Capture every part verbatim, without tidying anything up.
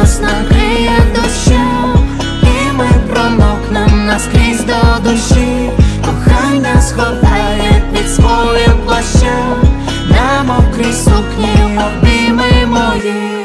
нас накриє дощем, і ми промокнем наскрізь до душі. Кохання сховає під своїм плащем, на мокрій сукні обійми мої.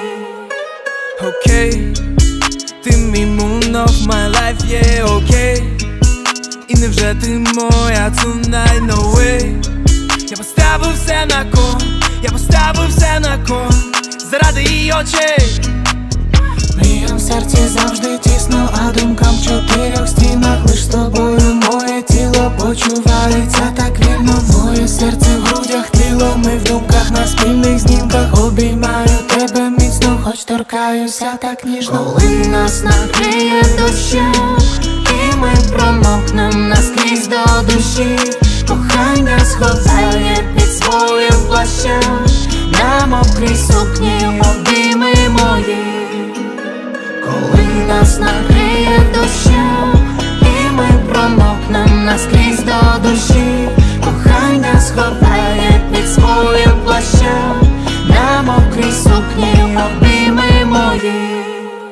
Окей, ти мій moon of my life, yeah, окей. І невже ти моя tonight, no way. Я поставив все на кон, я поставив все на кон заради її очей. Мріям в серці завжди тісно, а думкам в чотирьох стінах. Лиш з тобою моє тіло почувається так вільно. Моє серце в грудях тліло, ми в думках на спільних знімках. Обіймаю тебе міцно, хоч торкаюся так ніжно. Коли нас накриє дощем, і ми промокнем наскрізь до душі. Кохання сховає під своїм плащем, на мокрій сукні обійми мої. Коли нас накриє дощем, і ми промокнем наскрізь до душі. Кохання сховає під своїм плащем, на мокрій сукні обійми мої.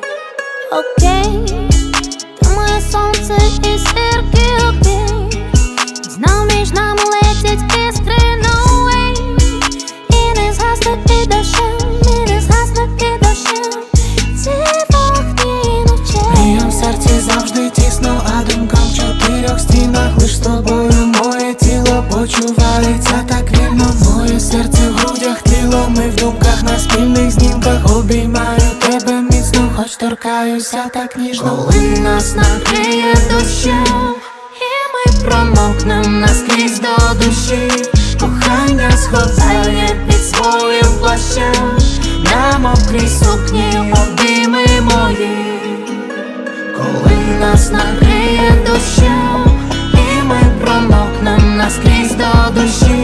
Окей, ти моє сонце і зірки, окей. Знов між нами летять іскри, no way. І не згасне під дощем, і не згасне під дощем ці вогні ночей. Мріям в серці завжди тісно, а думкам в чотирьох стінах. Лиш з тобою моє тіло почувається так вільно. Моє серце в грудях тліло, ми в думках на спільних знімках. Обіймаю тебе міцно, хоч торкаюся так ніжно. Коли нас накриє дощем, і ми промокнем наскрізь до душі. Кохання сховає під своїм плащем, на мокрій сукні обійми мої. Коли нас накриє дощем, і ми промокнем наскрізь до душі.